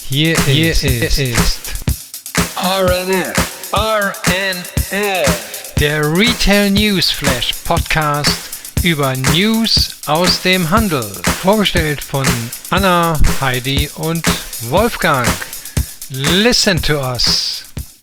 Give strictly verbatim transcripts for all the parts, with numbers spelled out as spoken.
Hier, Hier ist, ist, ist R N F, R N F, der Retail News Flash Podcast über News aus dem Handel. Vorgestellt von Anna, Heidi und Wolfgang. Listen to us.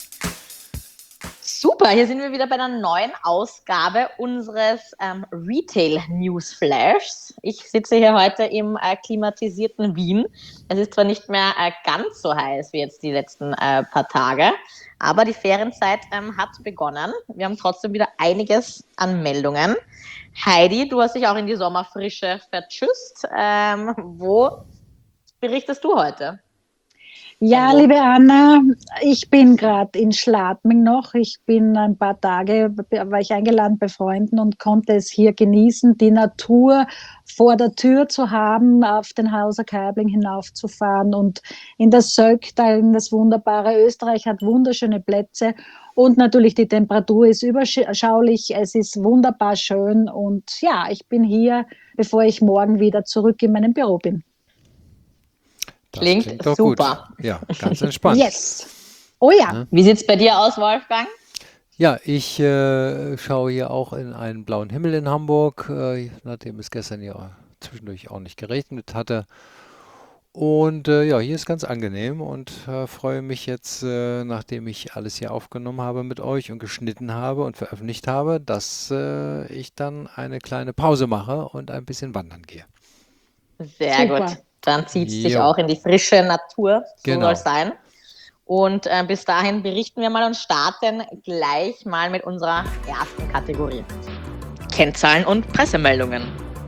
Super, hier sind wir wieder bei einer neuen Ausgabe unseres ähm, Retail News Flashs. Ich sitze hier heute im äh, klimatisierten Wien. Es ist zwar nicht mehr äh, ganz so heiß wie jetzt die letzten äh, paar Tage, aber die Ferienzeit ähm, hat begonnen. Wir haben trotzdem wieder einiges an Meldungen. Heidi, du hast dich auch in die Sommerfrische vertschüsst. Ähm, wo berichtest du heute? Ja, liebe Anna, ich bin gerade in Schladming noch. Ich bin ein paar Tage, war ich eingeladen bei Freunden und konnte es hier genießen, die Natur vor der Tür zu haben, auf den Hauser Kaibling hinaufzufahren und in das Söcktal, in das wunderbare Österreich, hat wunderschöne Plätze und natürlich die Temperatur ist überschaulich. Es ist wunderbar schön und ja, ich bin hier, bevor ich morgen wieder zurück in meinem Büro bin. Das klingt, klingt doch super. Gut. Ja, ganz entspannt. Yes. Oh ja. Ne? Wie sieht es bei dir aus, Wolfgang? Ja, ich äh, schaue hier auch in einen blauen Himmel in Hamburg, äh, nachdem es gestern ja zwischendurch auch nicht geregnet hatte. Und äh, ja, hier ist ganz angenehm und äh, freue mich jetzt, äh, nachdem ich alles hier aufgenommen habe mit euch und geschnitten habe und veröffentlicht habe, dass äh, ich dann eine kleine Pause mache und ein bisschen wandern gehe. Sehr Super. gut. Dann zieht es dich Jo. auch in die frische Natur. So Genau. soll es sein. Und äh, bis dahin berichten wir mal und starten gleich mal mit unserer ersten Kategorie. Kennzahlen und Pressemeldungen.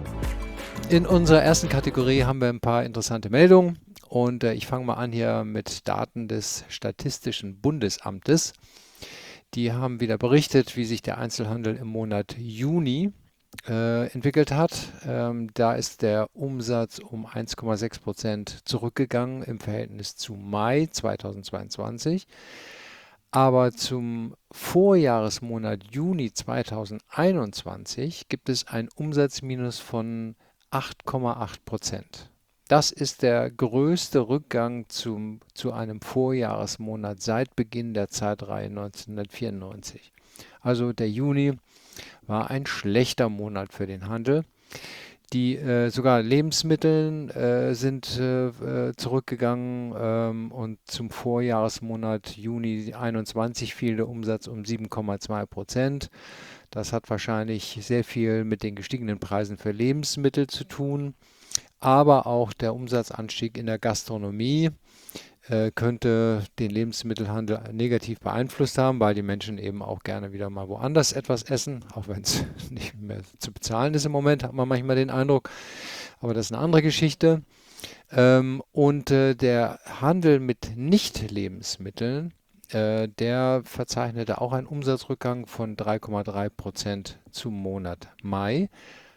In unserer ersten Kategorie haben wir ein paar interessante Meldungen und äh, ich fange mal an hier mit Daten des Statistischen Bundesamtes. Die haben wieder berichtet, wie sich der Einzelhandel im Monat Juni äh, entwickelt hat. Ähm, da ist der Umsatz um eins Komma sechs Prozent zurückgegangen im Verhältnis zu Mai zweitausendzweiundzwanzig. Aber zum Vorjahresmonat Juni zweitausendeinundzwanzig gibt es ein Umsatzminus von acht Komma acht Prozent. Das ist der größte Rückgang zum, zu einem Vorjahresmonat seit Beginn der Zeitreihe neunzehnhundertvierundneunzig. Also der Juni war ein schlechter Monat für den Handel. Die äh, sogar Lebensmittel äh, sind äh, äh, zurückgegangen ähm, und zum Vorjahresmonat Juni einundzwanzig fiel der Umsatz um sieben Komma zwei Prozent. Das hat wahrscheinlich sehr viel mit den gestiegenen Preisen für Lebensmittel zu tun, aber auch der Umsatzanstieg in der Gastronomie äh, könnte den Lebensmittelhandel negativ beeinflusst haben, weil die Menschen eben auch gerne wieder mal woanders etwas essen, auch wenn es nicht mehr zu bezahlen ist im Moment, hat man manchmal den Eindruck. Aber das ist eine andere Geschichte. Ähm, und äh, der Handel mit Nicht-Lebensmitteln, äh, der verzeichnete auch einen Umsatzrückgang von drei Komma drei Prozent zum Monat Mai.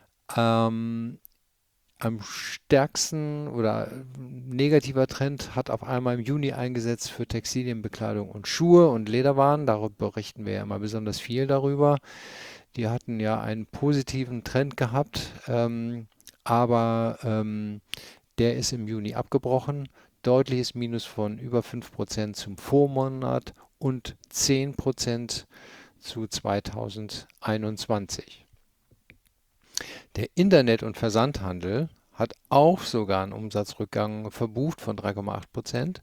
Ähm, Am stärksten oder negativer Trend hat auf einmal im Juni eingesetzt für Textilien, Bekleidung und Schuhe und Lederwaren. Darüber berichten wir ja immer besonders viel darüber. Die hatten ja einen positiven Trend gehabt, ähm, aber ähm, der ist im Juni abgebrochen. Deutliches Minus von über fünf Prozent zum Vormonat und zehn Prozent zu zweitausendeinundzwanzig. Der Internet- und Versandhandel hat auch sogar einen Umsatzrückgang verbucht von drei Komma acht Prozent.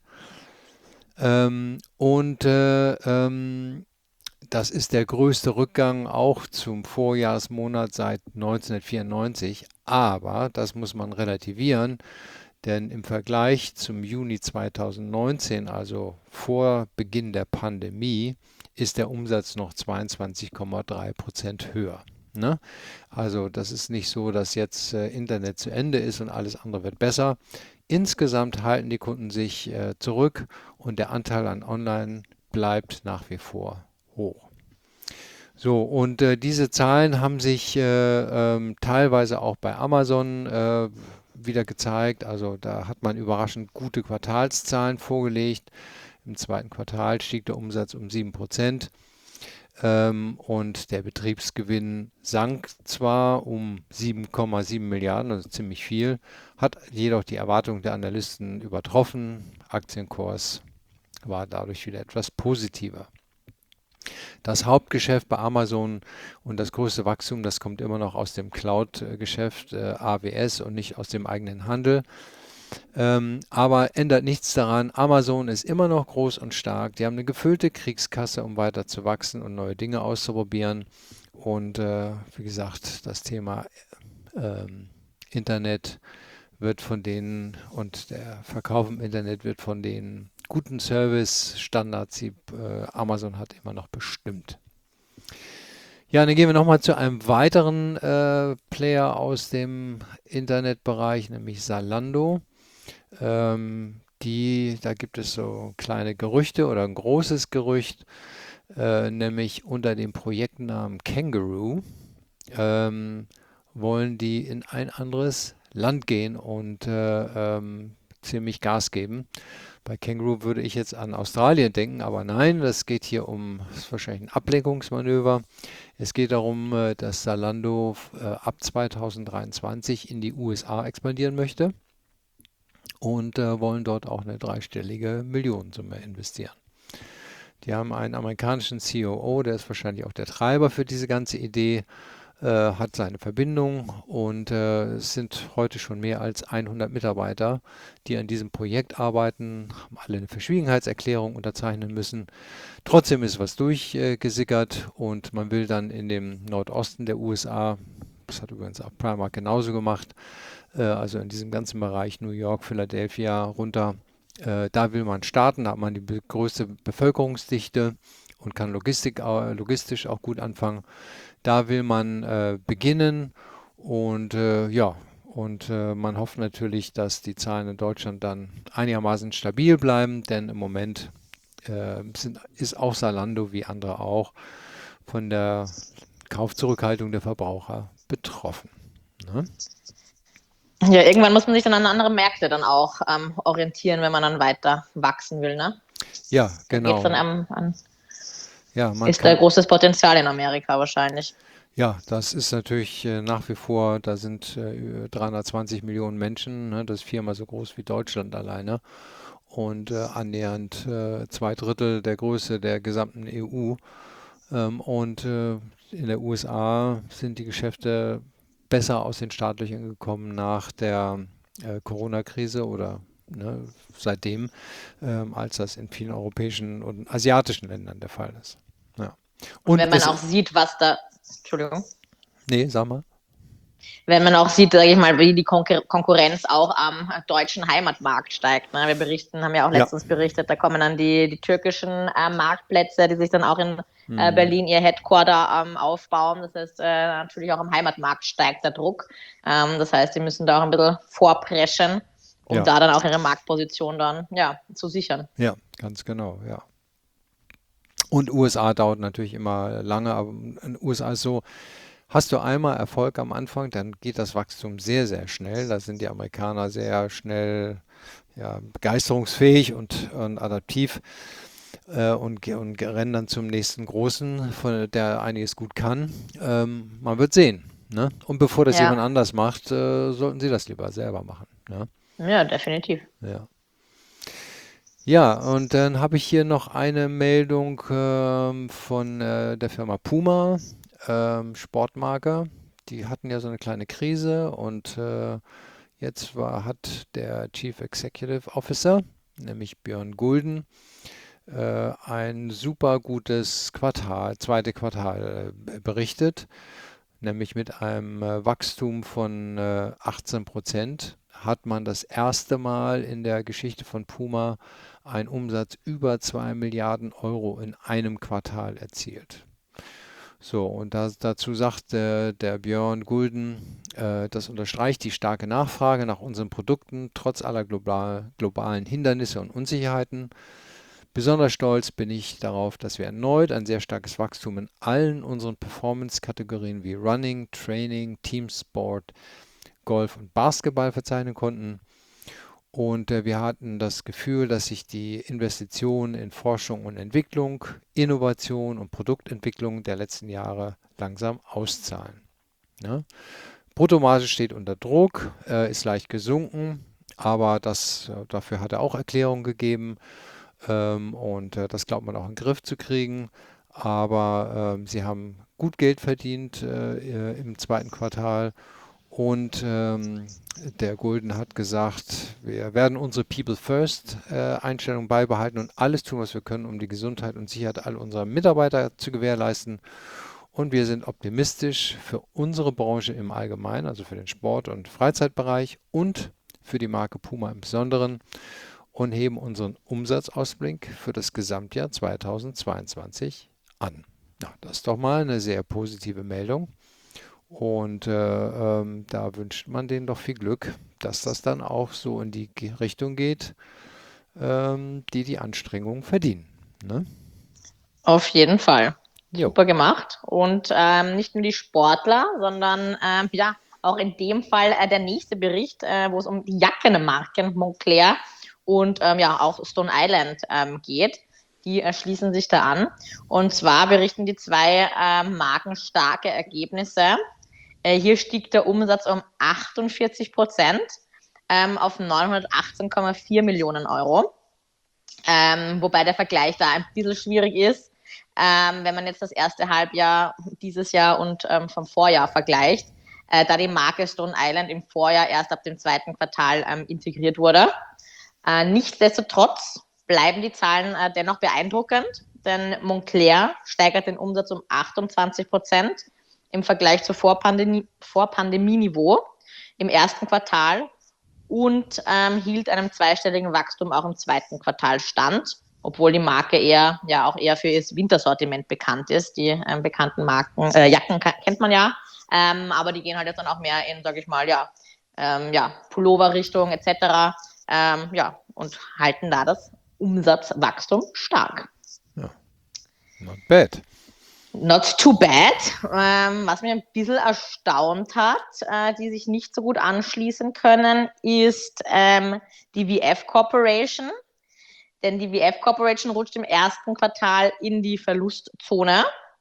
Ähm, und äh, ähm, das ist der größte Rückgang auch zum Vorjahresmonat seit neunzehnhundertvierundneunzig. Aber das muss man relativieren, denn im Vergleich zum Juni zweitausendneunzehn, also vor Beginn der Pandemie, ist der Umsatz noch zweiundzwanzig Komma drei Prozent höher. Ne? Also das ist nicht so, dass jetzt äh, Internet zu Ende ist und alles andere wird besser. Insgesamt halten die Kunden sich äh, zurück und der Anteil an Online bleibt nach wie vor hoch. So, und äh, diese Zahlen haben sich äh, ähm, teilweise auch bei Amazon äh, wieder gezeigt. Also da hat man überraschend gute Quartalszahlen vorgelegt. Im zweiten Quartal stieg der Umsatz um sieben Prozent. ähm, und der Betriebsgewinn sank zwar um sieben Komma sieben Milliarden, also ziemlich viel, hat jedoch die Erwartungen der Analysten übertroffen. Aktienkurs war dadurch wieder etwas positiver. Das Hauptgeschäft bei Amazon und das größte Wachstum, das kommt immer noch aus dem Cloud-Geschäft, äh, A W S, und nicht aus dem eigenen Handel. Ähm, aber ändert nichts daran, Amazon ist immer noch groß und stark. Die haben eine gefüllte Kriegskasse, um weiter zu wachsen und neue Dinge auszuprobieren. Und äh, wie gesagt, das Thema ähm, Internet wird von denen und der Verkauf im Internet wird von den guten Service-Standards, die äh, Amazon hat, immer noch bestimmt. Ja, dann gehen wir nochmal zu einem weiteren äh, Player aus dem Internetbereich, nämlich Zalando. Ähm, die, da gibt es so kleine Gerüchte oder ein großes Gerücht, äh, nämlich unter dem Projektnamen Kangaroo ähm, wollen die in ein anderes Land gehen und äh, ähm, ziemlich Gas geben. Bei Kangaroo würde ich jetzt an Australien denken, aber nein, das geht hier um, das ist wahrscheinlich ein Ablenkungsmanöver. Es geht darum, äh, dass Zalando äh, ab zweitausenddreiundzwanzig in die U S A expandieren möchte und äh, wollen dort auch eine dreistellige Millionensumme investieren. Die haben einen amerikanischen C O O, der ist wahrscheinlich auch der Treiber für diese ganze Idee, äh, hat seine Verbindung und äh, es sind heute schon mehr als hundert Mitarbeiter, die an diesem Projekt arbeiten, haben alle eine Verschwiegenheitserklärung unterzeichnen müssen. Trotzdem ist was durchgesickert äh, und man will dann in dem Nordosten der U S A, das hat übrigens auch Primark genauso gemacht, äh, also in diesem ganzen Bereich New York, Philadelphia runter, äh, da will man starten, da hat man die be- größte Bevölkerungsdichte und kann Logistik, äh, logistisch auch gut anfangen. Da will man äh, beginnen und äh, ja, und äh, man hofft natürlich, dass die Zahlen in Deutschland dann einigermaßen stabil bleiben, denn im Moment äh, sind, ist auch Zalando wie andere auch von der Kaufzurückhaltung der Verbraucher betroffen. Ne? Ja, irgendwann muss man sich dann an andere Märkte dann auch ähm, orientieren, wenn man dann weiter wachsen will, ne? Ja, Da geht's genau. dann am, an, Ja, man ist da kann, großes Potenzial in Amerika wahrscheinlich. ja, das ist natürlich äh, nach wie vor, da sind äh, dreihundertzwanzig Millionen Menschen, ne, das ist viermal so groß wie Deutschland alleine und äh, annähernd äh, zwei Drittel der Größe der gesamten E U. Ähm, und äh, in der U S A sind die Geschäfte besser aus den Startlöchern gekommen nach der äh, Corona-Krise oder ne, seitdem, ähm, als das in vielen europäischen und asiatischen Ländern der Fall ist. Ja. Und wenn Und man es, auch sieht, was da, Entschuldigung, nee, sag mal. wenn man auch sieht, sage ich mal, wie die Konkur Konkurrenz auch am deutschen Heimatmarkt steigt. Ne? Wir berichten, haben ja auch Ja. letztens berichtet, da kommen dann die, die türkischen äh, Marktplätze, die sich dann auch in äh, Hm. Berlin ihr Headquarter ähm, aufbauen. Das heißt, äh, natürlich auch am Heimatmarkt steigt der Druck. Ähm, das heißt, die müssen da auch ein bisschen vorpreschen, um Ja. da dann auch ihre Marktposition dann ja, zu sichern. Ja, ganz genau, ja. Und U S A dauert natürlich immer lange, aber in den U S A ist so, hast du einmal Erfolg am Anfang, dann geht das Wachstum sehr, sehr schnell. Da sind die Amerikaner sehr schnell ja, begeisterungsfähig und, und adaptiv äh, und, ge- und rennen dann zum nächsten Großen, von der einiges gut kann. Ähm, man wird sehen. Ne? Und bevor das jemand Ja, anders macht, äh, sollten sie das lieber selber machen. Ne? ja, definitiv. Ja. Ja, und dann habe ich hier noch eine Meldung ähm, von äh, der Firma Puma, ähm, Sportmarke. Die hatten ja so eine kleine Krise und äh, jetzt war, hat der Chief Executive Officer, nämlich Björn Gulden, äh, ein super gutes Quartal, zweite Quartal äh, berichtet, nämlich mit einem äh, Wachstum von äh, achtzehn Prozent hat man das erste Mal in der Geschichte von Puma einen Umsatz über zwei Milliarden Euro in einem Quartal erzielt. So, und da, dazu sagt äh, der Björn Gulden, äh, das unterstreicht die starke Nachfrage nach unseren Produkten trotz aller global, globalen Hindernisse und Unsicherheiten. Besonders stolz bin ich darauf, dass wir erneut ein sehr starkes Wachstum in allen unseren Performance-Kategorien wie Running, Training, Teamsport, Golf und Basketball verzeichnen konnten. Und äh, wir hatten das Gefühl, dass sich die Investitionen in Forschung und Entwicklung, Innovation und Produktentwicklung der letzten Jahre langsam auszahlen. Ne? Bruttomarge steht unter Druck, äh, ist leicht gesunken, aber das, äh, dafür hat er auch Erklärungen gegeben ähm, und äh, das glaubt man auch in den Griff zu kriegen. Aber ähm, sie haben gut Geld verdient äh, im zweiten Quartal. Und ähm, der Gulden hat gesagt, wir werden unsere People First äh, Einstellung beibehalten und alles tun, was wir können, um die Gesundheit und Sicherheit all unserer Mitarbeiter zu gewährleisten. Und wir sind optimistisch für unsere Branche im Allgemeinen, also für den Sport- und Freizeitbereich und für die Marke Puma im Besonderen und heben unseren Umsatzausblick für das Gesamtjahr zweitausendzweiundzwanzig an. Ja, das ist doch mal eine sehr positive Meldung. Und äh, ähm, da wünscht man denen doch viel Glück, dass das dann auch so in die Ge- Richtung geht, ähm, die die Anstrengungen verdienen. Ne? Auf jeden Fall. Jo. Super gemacht. Und ähm, nicht nur die Sportler, sondern ähm, ja, auch in dem Fall äh, der nächste Bericht, äh, wo es um die Jackenmarken Moncler und ähm, ja auch Stone Island ähm, geht. Die äh, schließen sich da an. Und zwar berichten die zwei äh, Marken starke Ergebnisse. Äh, hier stieg der Umsatz um achtundvierzig Prozent ähm, auf neunhundertachtzehn Komma vier Millionen Euro. Ähm, wobei der Vergleich da ein bisschen schwierig ist, ähm, wenn man jetzt das erste Halbjahr dieses Jahr und ähm, vom Vorjahr vergleicht, äh, da die Marke Stone Island im Vorjahr erst ab dem zweiten Quartal ähm, integriert wurde. Äh, nichtsdestotrotz bleiben die Zahlen äh, dennoch beeindruckend, denn Moncler steigert den Umsatz um achtundzwanzig Prozent im Vergleich zu Vorpandemie- Vorpandemieniveau im ersten Quartal und ähm, hielt einem zweistelligen Wachstum auch im zweiten Quartal stand, obwohl die Marke eher ja auch eher für ihr Wintersortiment bekannt ist. Die ähm, bekannten Marken, äh, Jacken kennt man ja, ähm, aber die gehen halt jetzt dann auch mehr in, sage ich mal, ja, ähm, ja Pullover-Richtung et cetera. Ähm, ja, und halten da das Umsatzwachstum stark. Ja. Not bad. Not too bad. Ähm, was mich ein bisschen erstaunt hat, äh, die sich nicht so gut anschließen können, ist ähm, die V F Corporation. Denn die V F Corporation rutscht im ersten Quartal in die Verlustzone.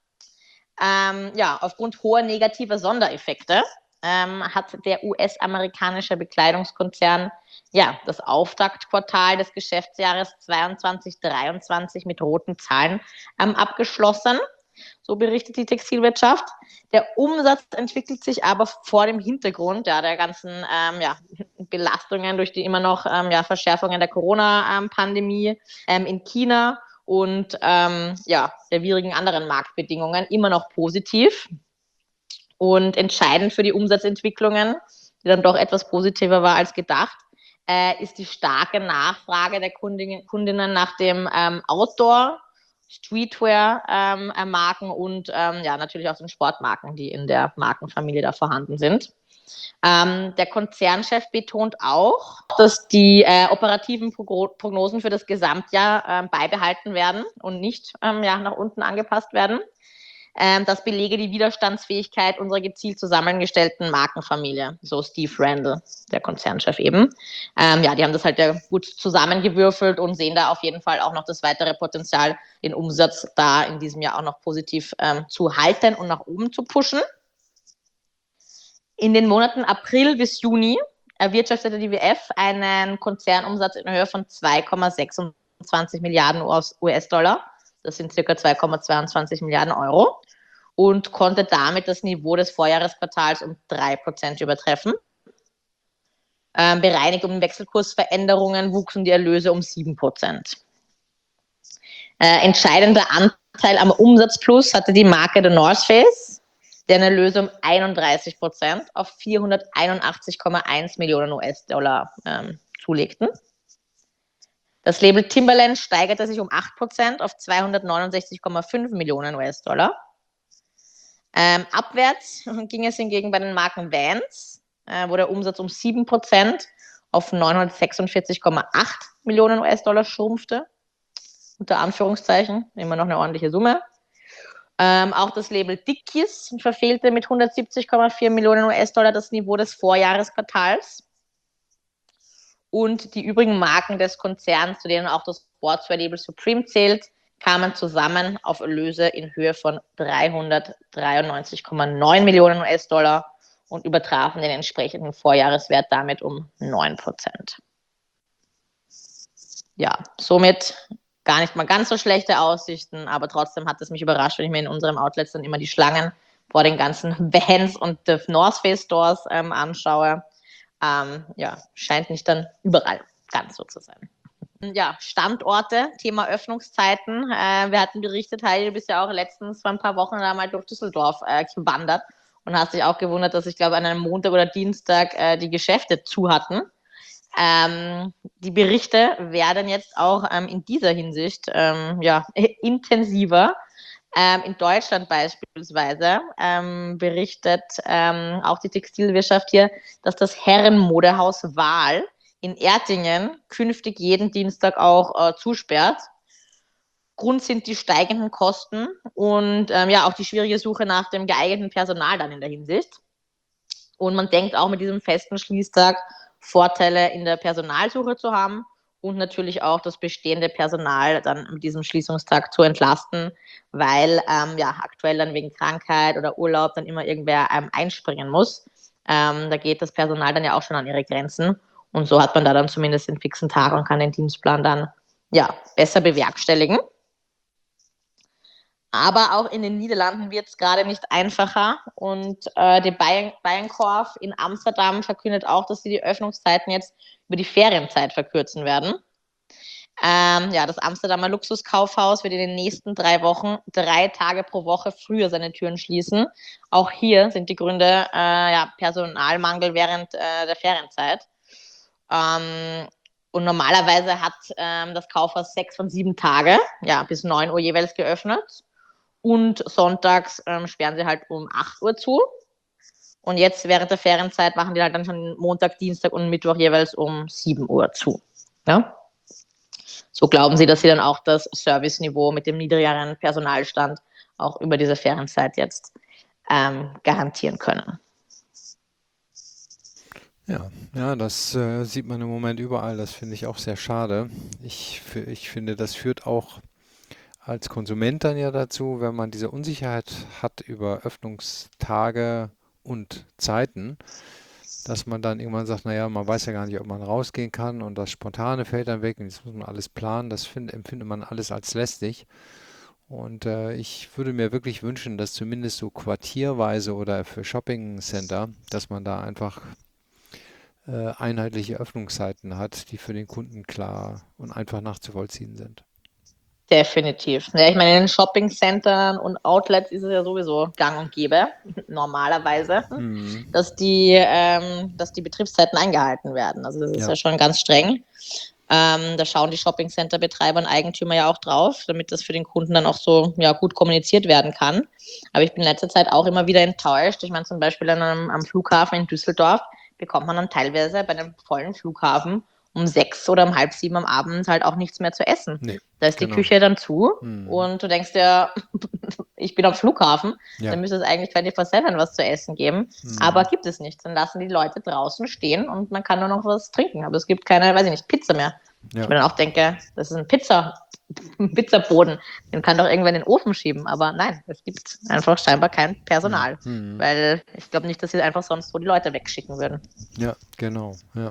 Ähm, ja, aufgrund hoher negativer Sondereffekte ähm, hat der U S-amerikanische Bekleidungskonzern ja das Auftaktquartal des Geschäftsjahres zweiundzwanzig dreiundzwanzig mit roten Zahlen ähm, abgeschlossen. So berichtet die Textilwirtschaft. Der Umsatz entwickelt sich aber vor dem Hintergrund ja, der ganzen ähm, ja, Belastungen durch die immer noch ähm, ja, Verschärfungen der Corona-Pandemie ähm, in China und ähm, ja, der widrigen anderen Marktbedingungen immer noch positiv. Und entscheidend für die Umsatzentwicklungen, die dann doch etwas positiver war als gedacht, äh, ist die starke Nachfrage der Kundinnen, Kundinnen nach dem ähm, Outdoor- Streetwear-Marken ähm, und ähm, ja, natürlich auch den Sportmarken, die in der Markenfamilie da vorhanden sind. Ähm, der Konzernchef betont auch, dass die äh, operativen Prognosen für das Gesamtjahr äh, beibehalten werden und nicht ähm, ja, nach unten angepasst werden. Ähm, das belege die Widerstandsfähigkeit unserer gezielt zusammengestellten Markenfamilie, so Steve Randall, der Konzernchef eben. Ähm, ja, die haben das halt ja gut zusammengewürfelt und sehen da auf jeden Fall auch noch das weitere Potenzial, den Umsatz da in diesem Jahr auch noch positiv ähm, zu halten und nach oben zu pushen. In den Monaten April bis Juni erwirtschaftete die W F einen Konzernumsatz in Höhe von zwei Komma sechsundzwanzig Milliarden U S-Dollar. Das sind ca. zwei Komma zweiundzwanzig Milliarden Euro und konnte damit das Niveau des Vorjahresquartals um drei Prozent übertreffen. Ähm, bereinigt um Wechselkursveränderungen wuchsen die Erlöse um sieben Prozent. Äh, entscheidender Anteil am Umsatzplus hatte die Marke The North Face, deren Erlöse um einunddreißig Prozent auf vierhunderteinundachtzig Komma eins Millionen U S-Dollar ähm, zulegten. Das Label Timberland steigerte sich um acht Prozent auf zweihundertneunundsechzig Komma fünf Millionen U S-Dollar. Ähm, abwärts ging es hingegen bei den Marken Vans, äh, wo der Umsatz um sieben Prozent auf neunhundertsechsundvierzig Komma acht Millionen U S-Dollar schrumpfte. Unter Anführungszeichen, immer noch eine ordentliche Summe. Ähm, auch das Label Dickies verfehlte mit hundertsiebzig Komma vier Millionen U S-Dollar das Niveau des Vorjahresquartals. und die übrigen Marken des Konzerns, zu denen auch das Sportswear-Label Supreme zählt, kamen zusammen auf Erlöse in Höhe von dreihundertdreiundneunzig Komma neun Millionen U S-Dollar und übertrafen den entsprechenden Vorjahreswert damit um neun Prozent. Ja, somit gar nicht mal ganz so schlechte Aussichten, aber trotzdem hat es mich überrascht, wenn ich mir in unserem Outlet dann immer die Schlangen vor den ganzen Vans und The North Face Stores ähm, anschaue. Ähm, ja, scheint nicht dann überall ganz so zu sein. Ja, Standorte, Thema Öffnungszeiten. Äh, wir hatten berichtet, Heidi, du bist ja auch letztens vor ein paar Wochen da mal durch Düsseldorf äh, gewandert und hast dich auch gewundert, dass ich glaube an einem Montag oder Dienstag äh, die Geschäfte zu hatten. Ähm, die Berichte werden jetzt auch ähm, in dieser Hinsicht ähm, ja, intensiver. Ähm, in Deutschland beispielsweise ähm, berichtet ähm, auch die Textilwirtschaft hier, dass das Herrenmodehaus Wahl in Ertingen künftig jeden Dienstag auch äh, zusperrt. Grund sind die steigenden Kosten und ähm, ja auch die schwierige Suche nach dem geeigneten Personal dann in der Hinsicht. Und man denkt auch mit diesem festen Schließtag Vorteile in der Personalsuche zu haben und natürlich auch das bestehende Personal dann mit diesem Schließungstag zu entlasten, weil ähm, ja aktuell dann wegen Krankheit oder Urlaub dann immer irgendwer ähm, einspringen muss. Ähm, da geht das Personal dann ja auch schon an ihre Grenzen und so hat man da dann zumindest den fixen Tag und kann den Dienstplan dann ja besser bewerkstelligen. Aber auch in den Niederlanden wird es gerade nicht einfacher und äh, die Bijenkorf in Amsterdam verkündet auch, dass sie die Öffnungszeiten jetzt über die Ferienzeit verkürzen werden. Ähm, ja, das Amsterdamer Luxuskaufhaus wird in den nächsten drei Wochen drei Tage pro Woche früher seine Türen schließen. Auch hier sind die Gründe äh, ja, Personalmangel während äh, der Ferienzeit. Ähm, und normalerweise hat ähm, das Kaufhaus sechs von sieben Tage, ja, bis neun Uhr jeweils geöffnet. Und sonntags ähm, sperren sie halt um acht Uhr zu. Und jetzt während der Ferienzeit machen die halt dann schon Montag, Dienstag und Mittwoch jeweils um sieben Uhr zu. Ja? So glauben sie, dass sie dann auch das Serviceniveau mit dem niedrigeren Personalstand auch über diese Ferienzeit jetzt ähm, garantieren können. Ja, ja, das äh, sieht man im Moment überall. Das finde ich auch sehr schade. Ich, ich finde, das führt auch als Konsument dann ja dazu, wenn man diese Unsicherheit hat über Öffnungstage und Zeiten, dass man dann irgendwann sagt, naja, man weiß ja gar nicht, ob man rausgehen kann und das Spontane fällt dann weg und jetzt muss man alles planen. Das find, empfindet man alles als lästig. Und äh, ich würde mir wirklich wünschen, dass zumindest so quartierweise oder für Shopping-Center, dass man da einfach äh, einheitliche Öffnungszeiten hat, die für den Kunden klar und einfach nachzuvollziehen sind. Definitiv. Ja, ich meine, in den Shopping-Centern und Outlets ist es ja sowieso gang und gäbe, normalerweise, mhm. dass, die, ähm, dass die Betriebszeiten eingehalten werden. Also das ist ja, ja schon ganz streng. Ähm, da schauen die Shopping-Center-Betreiber und Eigentümer ja auch drauf, damit das für den Kunden dann auch so ja, gut kommuniziert werden kann. Aber ich bin in letzter Zeit auch immer wieder enttäuscht. Ich meine, zum Beispiel an einem, am Flughafen in Düsseldorf bekommt man dann teilweise bei einem vollen Flughafen um sechs oder um halb sieben am Abend halt auch nichts mehr zu essen. Nee, da ist genau. die Küche dann zu hm. und du denkst dir, ich bin am Flughafen, ja. dann müsste es eigentlich vierundzwanzig sieben was zu essen geben, hm. aber gibt es nicht. Dann lassen die Leute draußen stehen und man kann nur noch was trinken, aber es gibt keine, weiß ich nicht, Pizza mehr. Ja. Ich mir dann auch denke, das ist ein Pizza, ein Pizzaboden, den kann doch irgendwer in den Ofen schieben, aber nein, es gibt einfach scheinbar kein Personal, hm. weil ich glaube nicht, dass sie einfach sonst so die Leute wegschicken würden. Ja, genau, ja.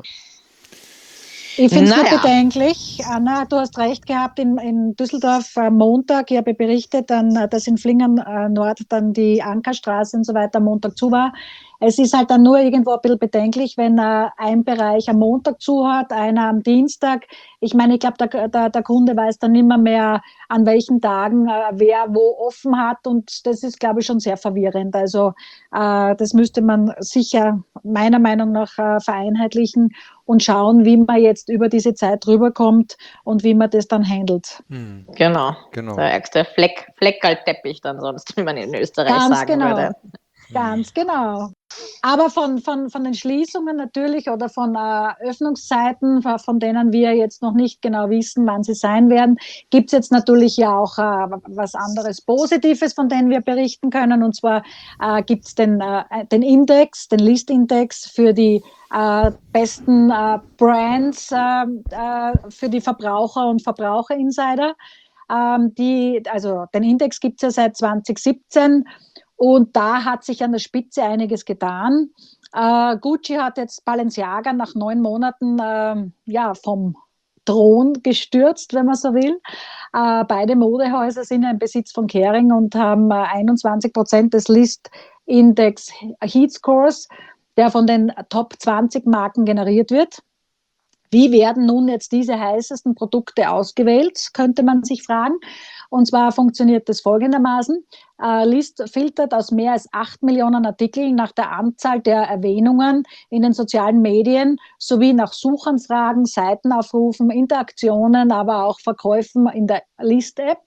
Ich finde es naja. nur bedenklich. Anna, du hast recht gehabt, in, in Düsseldorf am Montag, ich habe berichtet, dann, dass in Flingern äh, Nord dann die Ankerstraße und so weiter am Montag zu war. Es ist halt dann nur irgendwo ein bisschen bedenklich, wenn äh, ein Bereich am Montag zu hat, einer am Dienstag. Ich meine, ich glaube, der, der, der Kunde weiß dann immer mehr, an welchen Tagen äh, wer wo offen hat und das ist, glaube ich, schon sehr verwirrend. Also äh, das müsste man sicher meiner Meinung nach äh, vereinheitlichen und schauen, wie man jetzt über diese Zeit rüberkommt und wie man das dann handelt. Hm. Genau. genau, der ärgste Fleck, Fleckerlteppich dann sonst, wie man in Österreich Ganz sagen genau. würde. Ganz genau. Aber von, von, von den Schließungen natürlich oder von äh, Öffnungszeiten, von denen wir jetzt noch nicht genau wissen, wann sie sein werden, gibt es jetzt natürlich ja auch äh, was anderes Positives, von denen wir berichten können. Und zwar äh, gibt es den, äh, den Index, den List-Index für die äh, besten äh, Brands, äh, äh, für die Verbraucher und Verbraucherinsider. Ähm, die, also den Index gibt es ja seit zwanzig siebzehn. Und da hat sich an der Spitze einiges getan. Äh, Gucci hat jetzt Balenciaga nach neun Monaten äh, ja, vom Thron gestürzt, wenn man so will. Äh, beide Modehäuser sind im Besitz von Kering und haben äh, einundzwanzig Prozent des List-Index Heat Scores, der von den Top zwanzig Marken generiert wird. Wie werden nun jetzt diese heißesten Produkte ausgewählt, könnte man sich fragen. Und zwar funktioniert das folgendermaßen. Äh, List filtert aus mehr als acht Millionen Artikeln nach der Anzahl der Erwähnungen in den sozialen Medien sowie nach Suchanfragen, Seitenaufrufen, Interaktionen, aber auch Verkäufen in der List-App.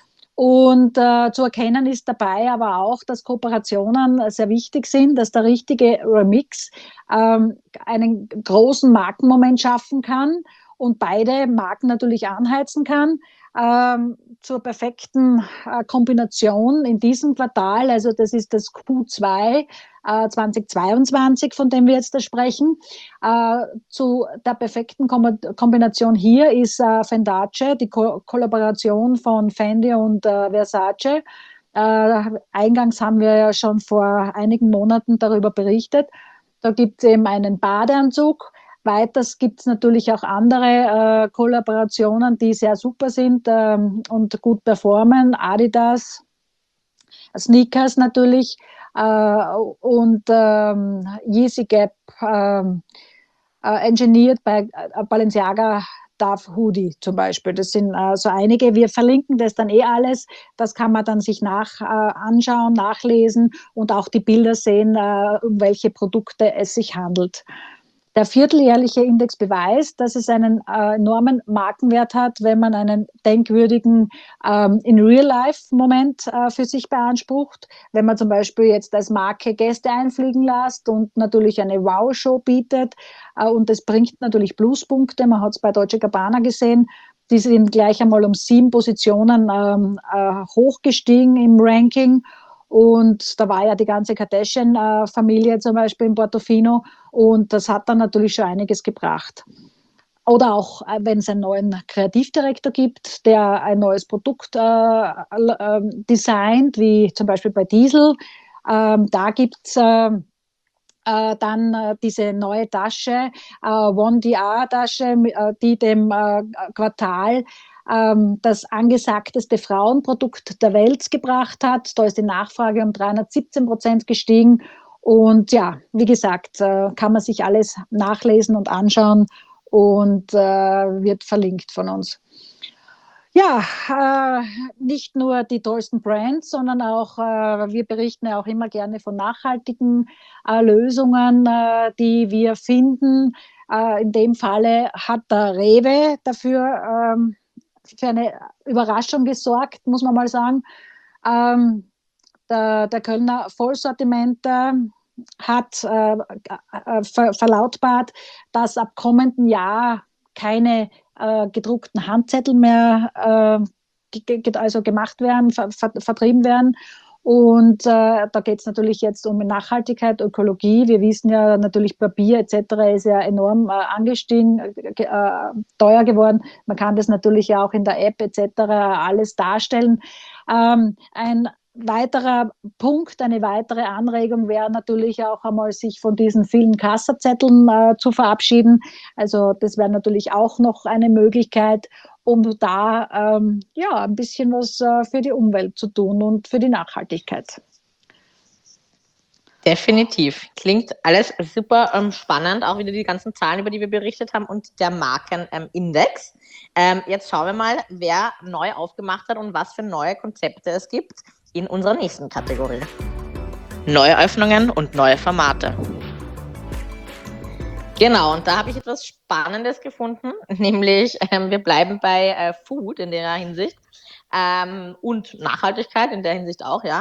Und äh, zu erkennen ist dabei aber auch, dass Kooperationen sehr wichtig sind, dass der richtige Remix ähm, einen großen Markenmoment schaffen kann und beide Marken natürlich anheizen kann. Ähm, zur perfekten äh, Kombination in diesem Quartal, also das ist das Q zwei äh, zweitausendzweiundzwanzig, von dem wir jetzt da sprechen. Äh, zu der perfekten Kom Kombination hier ist äh, Fendace, die Ko Kollaboration von Fendi und äh, Versace. Äh, eingangs haben wir ja schon vor einigen Monaten darüber berichtet. Da gibt es eben einen Badeanzug. Weiters gibt es natürlich auch andere äh, Kollaborationen, die sehr super sind ähm, und gut performen. Adidas, Sneakers natürlich äh, und ähm, Yeezy Gap, äh, äh, engineert bei äh, Balenciaga Dove Hoodie zum Beispiel. Das sind äh, so einige. Wir verlinken das dann eh alles. Das kann man dann sich nach, äh, anschauen, nachlesen und auch die Bilder sehen, äh, um welche Produkte es sich handelt. Der vierteljährliche Index beweist, dass es einen äh, enormen Markenwert hat, wenn man einen denkwürdigen ähm, In-Real-Life-Moment äh, für sich beansprucht. Wenn man zum Beispiel jetzt als Marke Gäste einfliegen lässt und natürlich eine Wow-Show bietet äh, und das bringt natürlich Pluspunkte. Man hat es bei Dolce Gabbana gesehen. Die sind gleich einmal um sieben Positionen ähm, äh, hochgestiegen im Ranking. Und da war ja die ganze Kardashian-Familie zum Beispiel in Portofino und das hat dann natürlich schon einiges gebracht. Oder auch, wenn es einen neuen Kreativdirektor gibt, der ein neues Produkt äh, äh, designt, wie zum Beispiel bei Diesel. Ähm, da gibt es äh, äh, dann äh, diese neue Tasche, äh, One D R-Tasche, äh, die dem äh, Quartal das angesagteste Frauenprodukt der Welt gebracht hat. Da ist die Nachfrage um dreihundertsiebzehn Prozent gestiegen. Und ja, wie gesagt, kann man sich alles nachlesen und anschauen und äh, wird verlinkt von uns. Ja, äh, nicht nur die tollsten Brands, sondern auch, äh, wir berichten ja auch immer gerne von nachhaltigen äh, Lösungen, äh, die wir finden. Äh, in dem Falle hat der Rewe dafür ähm, für eine Überraschung gesorgt, muss man mal sagen. Ähm, der, der Kölner Vollsortimenter hat äh, äh, ver, verlautbart, dass ab kommenden Jahr keine äh, gedruckten Handzettel mehr äh, ge also gemacht werden, ver ver vertrieben werden. Und äh, da geht es natürlich jetzt um Nachhaltigkeit, Ökologie. Wir wissen ja natürlich, Papier et cetera ist ja enorm äh, angestiegen, äh, teuer geworden. Man kann das natürlich ja auch in der App et cetera alles darstellen. Ähm, ein weiterer Punkt, eine weitere Anregung wäre natürlich auch einmal, sich von diesen vielen Kassazetteln äh, zu verabschieden. Also das wäre natürlich auch noch eine Möglichkeit, um da ähm, ja, ein bisschen was äh, für die Umwelt zu tun und für die Nachhaltigkeit. Definitiv. Klingt alles super ähm, spannend, auch wieder die ganzen Zahlen, über die wir berichtet haben und der Markenindex. Ähm, jetzt schauen wir mal, wer neu aufgemacht hat und was für neue Konzepte es gibt in unserer nächsten Kategorie. Neuöffnungen und neue Formate. Genau, und da habe ich etwas Spannendes gefunden, nämlich ähm, wir bleiben bei äh, Food in der Hinsicht ähm, und Nachhaltigkeit in der Hinsicht auch, ja.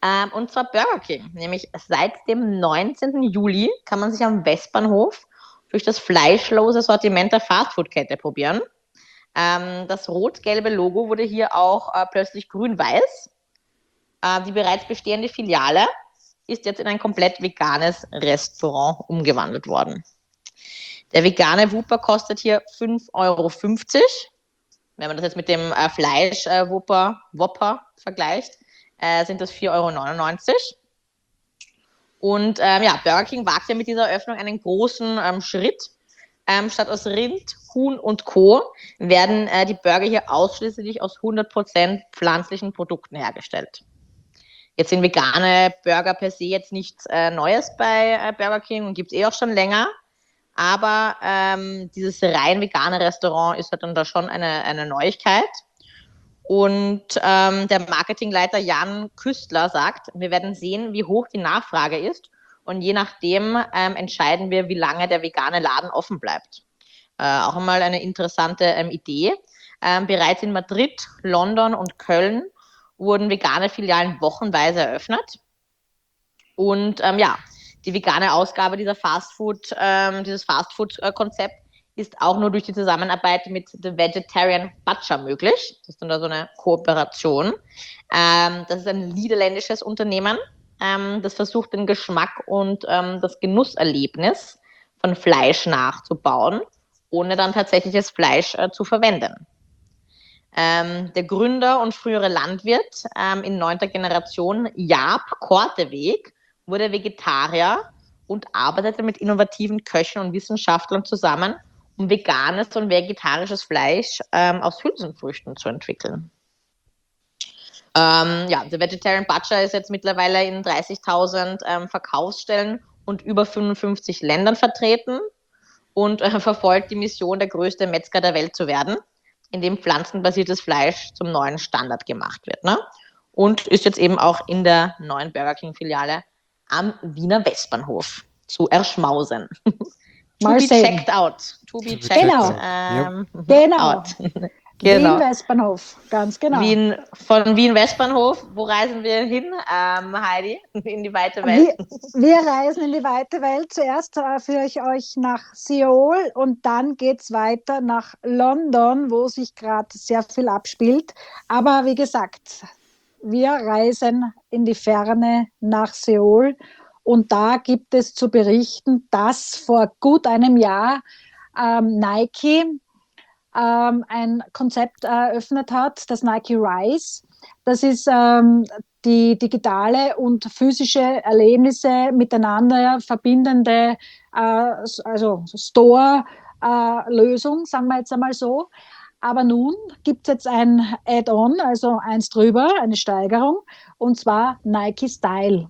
Ähm, und zwar Burger King. Nämlich seit dem neunzehnten Juli kann man sich am Westbahnhof durch das fleischlose Sortiment der Fastfood-Kette probieren. Ähm, das rot-gelbe Logo wurde hier auch äh, plötzlich grün-weiß. Äh, die bereits bestehende Filiale ist jetzt in ein komplett veganes Restaurant umgewandelt worden. Der vegane Whopper kostet hier fünf Euro fünfzig. Wenn man das jetzt mit dem äh, Fleisch-Whopper äh, Whopper vergleicht, äh, sind das vier Euro neunundneunzig. Und ähm, ja, Burger King wagt ja mit dieser Eröffnung einen großen ähm, Schritt. Ähm, statt aus Rind, Huhn und Co. werden äh, die Burger hier ausschließlich aus hundert Prozent pflanzlichen Produkten hergestellt. Jetzt sind vegane Burger per se jetzt nichts äh, Neues bei äh, Burger King und gibt es eh auch schon länger. Aber ähm, dieses rein vegane Restaurant ist halt dann da schon eine, eine Neuigkeit. Und ähm, der Marketingleiter Jan Küstler sagt, wir werden sehen, wie hoch die Nachfrage ist. Und je nachdem ähm, entscheiden wir, wie lange der vegane Laden offen bleibt. Äh, auch einmal eine interessante ähm, Idee. Ähm, bereits in Madrid, London und Köln wurden vegane Filialen wochenweise eröffnet. Und ähm, ja, die vegane Ausgabe dieser Fastfood, ähm, dieses Fastfood-Konzept ist auch nur durch die Zusammenarbeit mit The Vegetarian Butcher möglich. Das ist dann da so eine Kooperation. Ähm, das ist ein niederländisches Unternehmen, ähm, das versucht, den Geschmack und ähm, das Genusserlebnis von Fleisch nachzubauen, ohne dann tatsächliches Fleisch äh, zu verwenden. Ähm, der Gründer und frühere Landwirt ähm, in neunter Generation, Jaap Korteweg, wurde Vegetarier und arbeitete mit innovativen Köchen und Wissenschaftlern zusammen, um veganes und vegetarisches Fleisch ähm, aus Hülsenfrüchten zu entwickeln. Ähm, ja, der Vegetarian Butcher ist jetzt mittlerweile in dreißigtausend ähm, Verkaufsstellen und über fünfundfünfzig Ländern vertreten und äh, verfolgt die Mission, der größte Metzger der Welt zu werden, in dem pflanzenbasiertes Fleisch zum neuen Standard gemacht wird. Ne? Und ist jetzt eben auch in der neuen Burger King-Filiale am Wiener Westbahnhof zu erschmausen. To Mal be sehen. checked out. To be To be checked Genau. ähm, Genau. out. Wien Genau. Westbahnhof, ganz genau. Wien, von Wien Westbahnhof, wo reisen wir hin, ähm, Heidi? In die weite Welt? Wir, wir reisen in die weite Welt. Zuerst äh, führe ich euch nach Seoul und dann geht es weiter nach London, wo sich gerade sehr viel abspielt. Aber wie gesagt, wir reisen in die Ferne nach Seoul und da gibt es zu berichten, dass vor gut einem Jahr ähm, Nike ähm, ein Konzept eröffnet hat, das Nike Rise. Das ist ähm, die digitale und physische Erlebnisse miteinander verbindende äh, also Store-Lösung, äh, sagen wir jetzt einmal so. Aber nun gibt es jetzt ein Add-on, also eins drüber, eine Steigerung, und zwar Nike Style.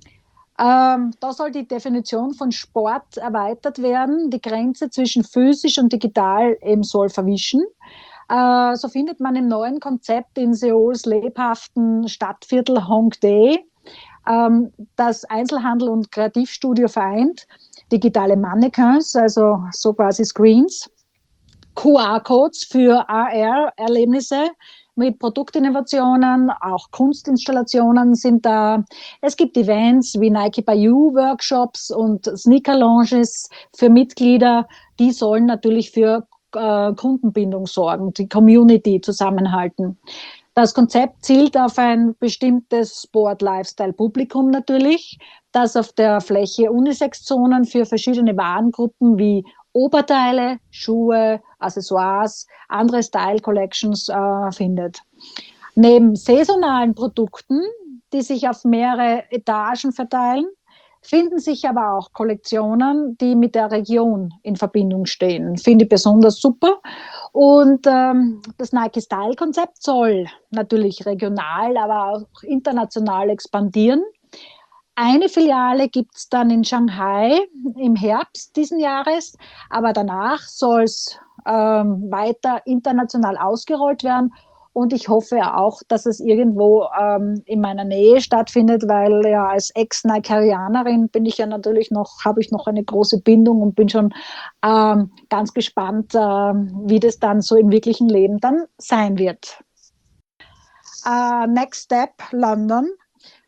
Ähm, da soll die Definition von Sport erweitert werden. Die Grenze zwischen physisch und digital eben soll verwischen. Äh, so findet man im neuen Konzept in Seouls lebhaften Stadtviertel Hongdae, ähm, das Einzelhandel und Kreativstudio vereint, digitale Mannequins, also so quasi Screens, Q R-Codes für A R-Erlebnisse, mit Produktinnovationen, auch Kunstinstallationen sind da. Es gibt Events wie Nike by You Workshops und Sneaker Lounges für Mitglieder. Die sollen natürlich für äh, Kundenbindung sorgen, die Community zusammenhalten. Das Konzept zielt auf ein bestimmtes Sport-Lifestyle-Publikum natürlich, das auf der Fläche Unisex-Zonen für verschiedene Warengruppen wie Oberteile, Schuhe, Accessoires, andere Style-Collections äh, findet. Neben saisonalen Produkten, die sich auf mehrere Etagen verteilen, finden sich aber auch Kollektionen, die mit der Region in Verbindung stehen. Finde ich besonders super. Und ähm, das Nike Style-Konzept soll natürlich regional, aber auch international expandieren. Eine Filiale gibt es dann in Shanghai im Herbst diesen Jahres, aber danach soll es ähm, weiter international ausgerollt werden. Und ich hoffe auch, dass es irgendwo ähm, in meiner Nähe stattfindet, weil ja als Ex-Nigerianerin bin ich ja natürlich noch, habe ich noch eine große Bindung und bin schon ähm, ganz gespannt, äh, wie das dann so im wirklichen Leben dann sein wird. Uh, next step, London.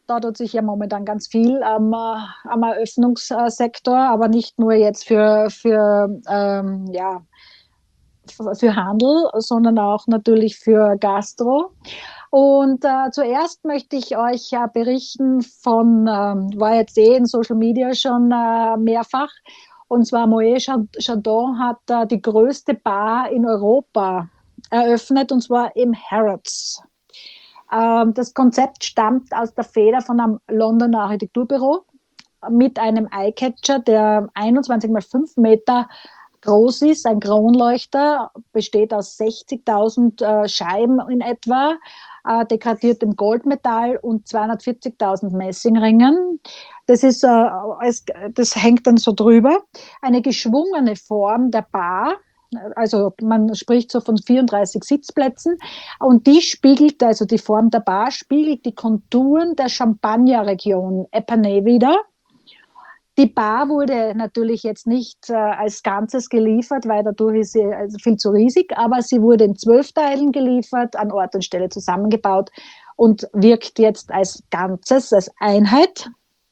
da tut sich ja momentan ganz viel am, am Eröffnungssektor, aber nicht nur jetzt für, für, ähm, ja, für Handel, sondern auch natürlich für Gastro. Und äh, zuerst möchte ich euch äh, berichten von, ähm, war jetzt eh in Social Media schon äh, mehrfach, und zwar Moët Chandon hat äh, die größte Bar in Europa eröffnet, und zwar im Harrods. Ähm, das Konzept stammt aus der Feder von einem Londoner Architekturbüro mit einem Eyecatcher, der einundzwanzig mal fünf Meter groß ist. Ein Kronleuchter besteht aus sechzigtausend äh, Scheiben in etwa, äh, degradiert im Goldmetall und zweihundertvierzigtausend Messingringen. Das, ist, äh, es, das hängt dann so drüber. Eine geschwungene Form der Bar, also man spricht so von vierunddreißig Sitzplätzen, und die spiegelt, also die Form der Bar spiegelt die Konturen der Champagner-Region Epernay wider. Die Bar wurde natürlich jetzt nicht äh, als Ganzes geliefert, weil dadurch ist sie also viel zu riesig, aber sie wurde in zwölf Teilen geliefert, an Ort und Stelle zusammengebaut und wirkt jetzt als Ganzes, als Einheit.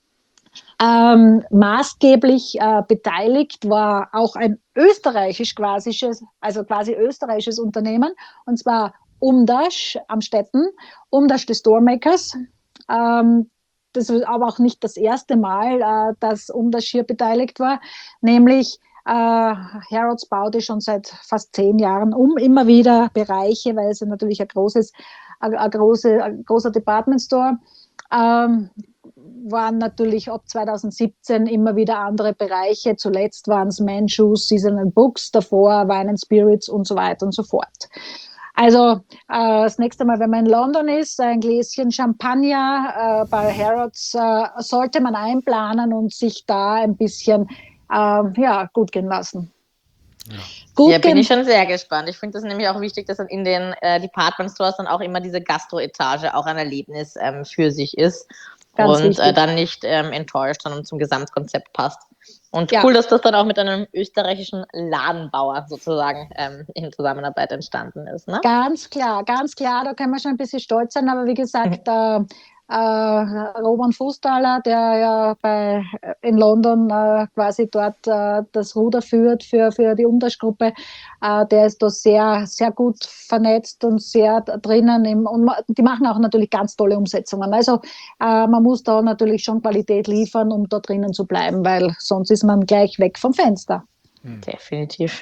Ähm, maßgeblich äh, beteiligt war auch ein österreichisch-quasisches, also quasi österreichisches Unternehmen, und zwar Umdasch am Stetten, Umdasch des Doormakers. Ähm, das ist aber auch nicht das erste Mal, äh, dass Umdasch hier beteiligt war, nämlich äh, Harrods baute schon seit fast zehn Jahren um, immer wieder Bereiche, weil es natürlich ein großes, ein, ein, große, ein großer Department Store ähm, waren natürlich ab zweitausendsiebzehn immer wieder andere Bereiche. Zuletzt waren es Men Shoes, Seasonal Books, davor Wine and Spirits und so weiter und so fort. Also äh, das nächste Mal, wenn man in London ist, ein Gläschen Champagner äh, bei Harrods äh, sollte man einplanen und sich da ein bisschen äh, ja, gut gehen lassen. Ja, gut ja bin ich schon sehr gespannt. Ich finde das nämlich auch wichtig, dass dann in den äh, Department Stores dann auch immer diese Gastro-Etage auch ein Erlebnis ähm, für sich ist. Ganz und äh, dann nicht ähm, enttäuscht, sondern zum Gesamtkonzept passt. Und ja. Cool, dass das dann auch mit einem österreichischen Ladenbauer sozusagen ähm, in Zusammenarbeit entstanden ist. Ne? Ganz klar, ganz klar, da können wir schon ein bisschen stolz sein, aber wie gesagt, mhm. äh, äh, Roman Fußtaler, der ja bei, in London äh, quasi dort äh, das Ruder führt für, für die Umdasch-Gruppe, äh, der ist da sehr, sehr gut vernetzt und sehr drinnen. Im, und die machen auch natürlich ganz tolle Umsetzungen. Also äh, man muss da natürlich schon Qualität liefern, um da drinnen zu bleiben, weil sonst ist man gleich weg vom Fenster. Mhm. Definitiv.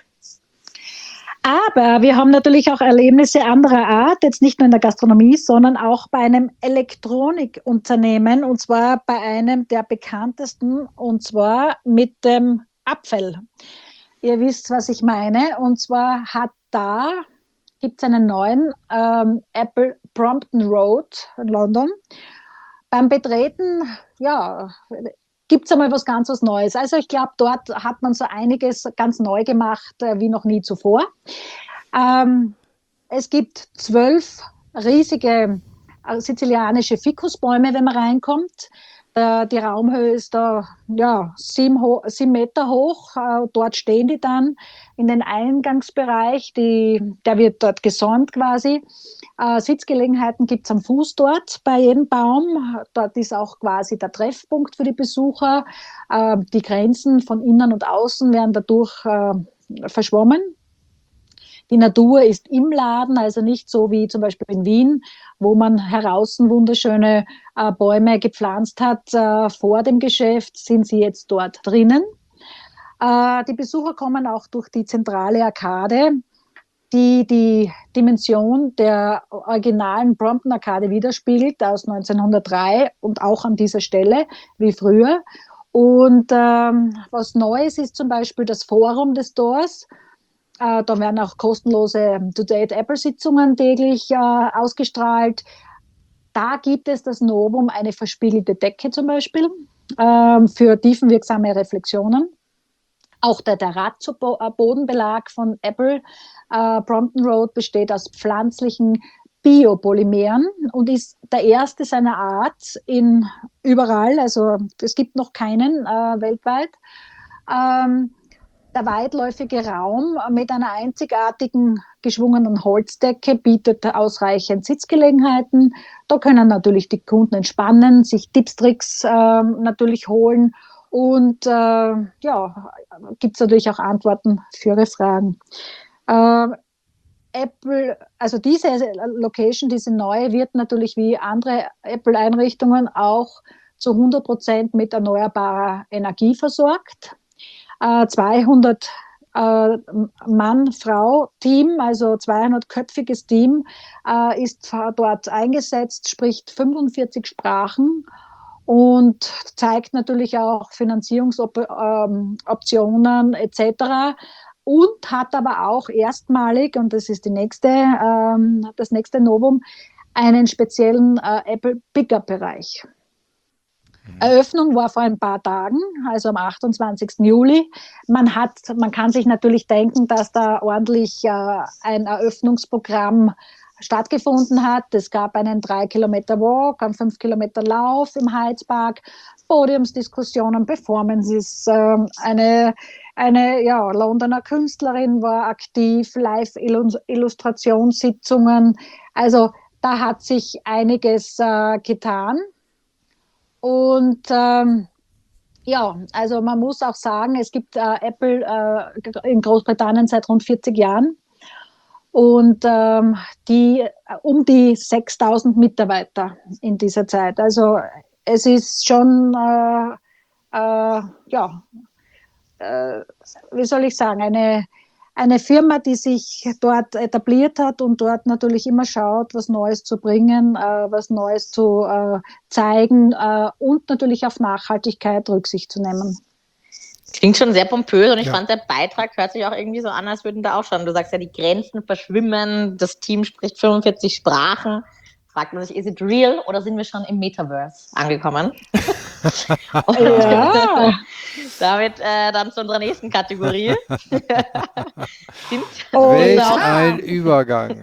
Aber wir haben natürlich auch Erlebnisse anderer Art, jetzt nicht nur in der Gastronomie, sondern auch bei einem Elektronikunternehmen, und zwar bei einem der bekanntesten, und zwar mit dem Apfel. Ihr wisst, was ich meine, und zwar hat da, gibt es einen neuen ähm, Apple Brompton Road in London. Beim Betreten, ja, gibt es einmal was ganz was Neues. Also ich glaube, dort hat man so einiges ganz neu gemacht, äh, wie noch nie zuvor. Ähm, es gibt zwölf riesige äh, sizilianische Fikusbäume, wenn man reinkommt. Äh, die Raumhöhe ist da ja, sieben, ho- sieben Meter hoch. Äh, dort stehen die dann in den Eingangsbereich. Die, der wird dort gesäumt quasi. Äh, Sitzgelegenheiten gibt es am Fuß dort bei jedem Baum. Dort ist auch quasi der Treffpunkt für die Besucher. Äh, die Grenzen von innen und außen werden dadurch äh, verschwommen. Die Natur ist im Laden, also nicht so wie zum Beispiel in Wien, wo man draußen wunderschöne äh, Bäume gepflanzt hat. Äh, vor dem Geschäft sind sie jetzt dort drinnen. Äh, die Besucher kommen auch durch die zentrale Arkade, die die Dimension der originalen Brompton Arkade widerspiegelt, aus neunzehnhundertdrei und auch an dieser Stelle wie früher. Und ähm, was Neues ist zum Beispiel das Forum des Stores. Äh, da werden auch kostenlose Today-Apple-Sitzungen täglich äh, ausgestrahlt. Da gibt es das Novum, eine verspiegelte Decke zum Beispiel, äh, für tiefenwirksame Reflexionen. Auch der Terrazzo-Bodenbelag von Apple äh, Brompton Road besteht aus pflanzlichen Biopolymeren und ist der erste seiner Art in überall. Also es gibt noch keinen äh, weltweit. Ähm, Der weitläufige Raum mit einer einzigartigen geschwungenen Holzdecke bietet ausreichend Sitzgelegenheiten. Da können natürlich die Kunden entspannen, sich Tipps, Tricks äh, natürlich holen und äh, ja, gibt es natürlich auch Antworten für Ihre Fragen. Äh, Apple, also diese Location, diese neue, wird natürlich wie andere Apple-Einrichtungen auch zu hundert Prozent mit erneuerbarer Energie versorgt. zweihundert äh, Mann-Frau-Team, also zweihundert-köpfiges Team, äh, ist dort eingesetzt, spricht fünfundvierzig Sprachen und zeigt natürlich auch Finanzierungsoptionen et cetera. Und hat aber auch erstmalig, und das ist die nächste, ähm, das nächste Novum, einen speziellen äh, Apple Pickup-Bereich. Eröffnung war vor ein paar Tagen, also am achtundzwanzigsten Juli. Man hat, man kann sich natürlich denken, dass da ordentlich äh, ein Eröffnungsprogramm stattgefunden hat. Es gab einen drei Kilometer Walk, einen fünf Kilometer Lauf im Hyde Park, Podiumsdiskussionen, Performances, äh, eine, eine ja, Londoner Künstlerin war aktiv, Live-Illustrationssitzungen. Also da hat sich einiges äh, getan. Und ähm, ja, also man muss auch sagen, es gibt äh, Apple äh, in Großbritannien seit rund vierzig Jahren und ähm, die um die sechstausend Mitarbeiter in dieser Zeit. Also es ist schon, äh, äh, ja, äh, wie soll ich sagen, eine Eine Firma, die sich dort etabliert hat und dort natürlich immer schaut, was Neues zu bringen, äh, was Neues zu äh, zeigen äh, und natürlich auf Nachhaltigkeit Rücksicht zu nehmen. Klingt schon sehr pompös und ich Ja. fand, der Beitrag hört sich auch irgendwie so an, als würden da auch schon, du sagst ja, die Grenzen verschwimmen, das Team spricht fünfundvierzig Sprachen. Fragt man sich, is it real oder sind wir schon im Metaverse angekommen? Und Ja. damit äh, dann zu unserer nächsten Kategorie. Sind, Oh, Welch ja. ein Übergang.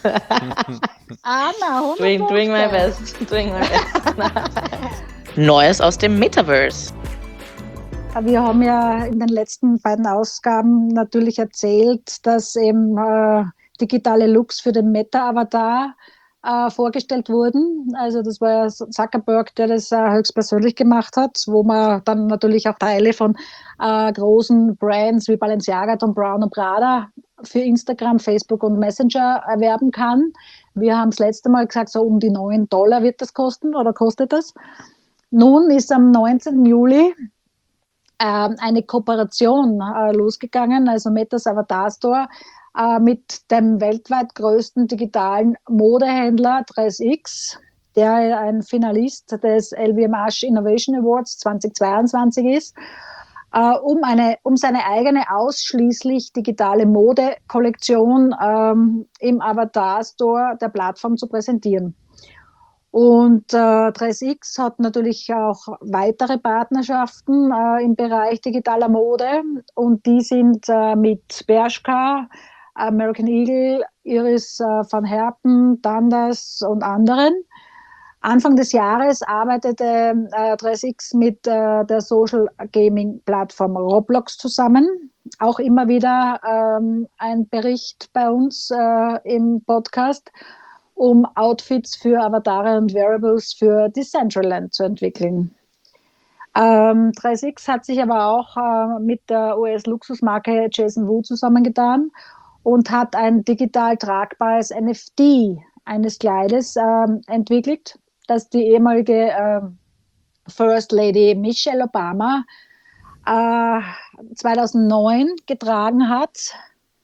Anna, hundert doing, doing my Punkte. best. Doing my best. Neues aus dem Metaverse. Wir haben ja in den letzten beiden Ausgaben natürlich erzählt, dass eben äh, digitale Looks für den Meta-Avatar äh, vorgestellt wurden. Also das war ja Zuckerberg, der das äh, höchstpersönlich gemacht hat, wo man dann natürlich auch Teile von äh, großen Brands wie Balenciaga, Thom Browne und Prada für Instagram, Facebook und Messenger erwerben kann. Wir haben das letzte Mal gesagt, so um die neun Dollar wird das kosten oder kostet das. Nun ist am neunzehnten Juli äh, eine Kooperation äh, losgegangen, also Metas Avatar Store, äh, mit dem weltweit größten digitalen Modehändler drei S X, der ein Finalist des L V M H Innovation Awards zweitausendzweiundzwanzig ist, äh, um, eine, um seine eigene ausschließlich digitale Modekollektion ähm, im Avatar Store der Plattform zu präsentieren. Und äh, drei S X hat natürlich auch weitere Partnerschaften äh, im Bereich digitaler Mode und die sind äh, mit Bershka, American Eagle, Iris äh, van Herpen, Dundas und anderen. Anfang des Jahres arbeitete äh, drei S X mit äh, der Social Gaming Plattform Roblox zusammen. Auch immer wieder ähm, ein Bericht bei uns äh, im Podcast, um Outfits für Avatare und Wearables für Decentraland zu entwickeln. Ähm, drei S X hat sich aber auch äh, mit der U S-Luxusmarke Jason Wu zusammengetan und hat ein digital tragbares N F T eines Kleides äh, entwickelt, das die ehemalige äh, First Lady Michelle Obama äh, zweitausendneun getragen hat.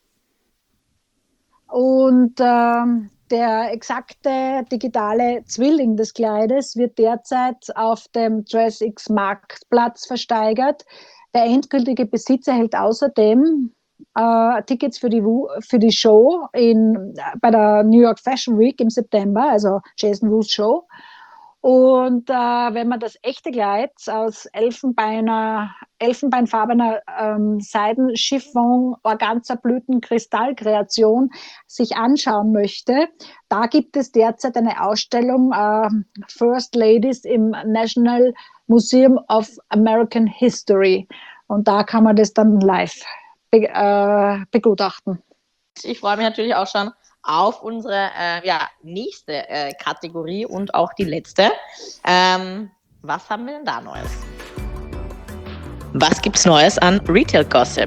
Und äh, der exakte digitale Zwilling des Kleides wird derzeit auf dem drei S X Marktplatz versteigert. Der endgültige Besitz erhält außerdem äh, Tickets für die, für die Show in, bei der New York Fashion Week im September, also Jason Wu's Show. Und äh, wenn man das echte Kleid aus Elfenbeiner, elfenbeinfarbener ähm, Seidenchiffon, Organza-Blüten, Kristallkreation sich anschauen möchte, da gibt es derzeit eine Ausstellung äh, First Ladies im National Museum of American History. Und da kann man das dann live be äh, begutachten. Ich freue mich natürlich auch schon auf unsere äh, ja, nächste äh, Kategorie und auch die letzte. Ähm, was haben wir denn da Neues? Was gibt's Neues an Retail Gossip?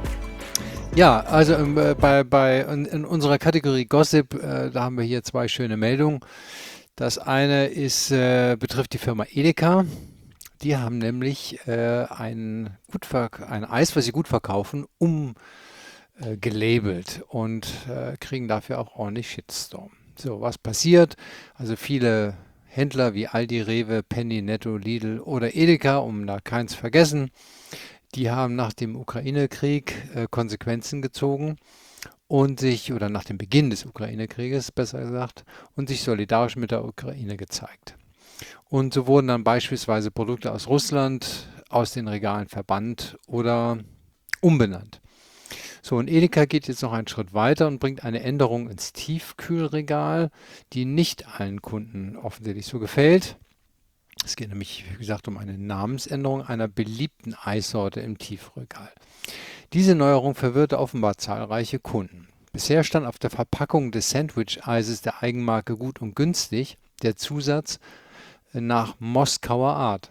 Ja, also ähm, äh, bei, bei in, in unserer Kategorie Gossip, äh, da haben wir hier zwei schöne Meldungen. Das eine ist, äh, betrifft die Firma Edeka. Die haben nämlich äh, ein, gut ein Eis, was sie gut verkaufen, umgelabelt äh, und äh, kriegen dafür auch ordentlich Shitstorm. So, was passiert? Also viele Händler wie Aldi, Rewe, Penny, Netto, Lidl oder Edeka, um da keins vergessen, die haben nach dem Ukraine-Krieg äh, Konsequenzen gezogen und sich, oder nach dem Beginn des Ukraine-Krieges besser gesagt, und sich solidarisch mit der Ukraine gezeigt. Und so wurden dann beispielsweise Produkte aus Russland aus den Regalen verbannt oder umbenannt. So, und Edeka geht jetzt noch einen Schritt weiter und bringt eine Änderung ins Tiefkühlregal, die nicht allen Kunden offensichtlich so gefällt. Es geht nämlich, wie gesagt, um eine Namensänderung einer beliebten Eissorte im Tiefkühlregal. Diese Neuerung verwirrte offenbar zahlreiche Kunden. Bisher stand auf der Verpackung des Sandwich-Eises der Eigenmarke Gut und Günstig der Zusatz nach Moskauer Art.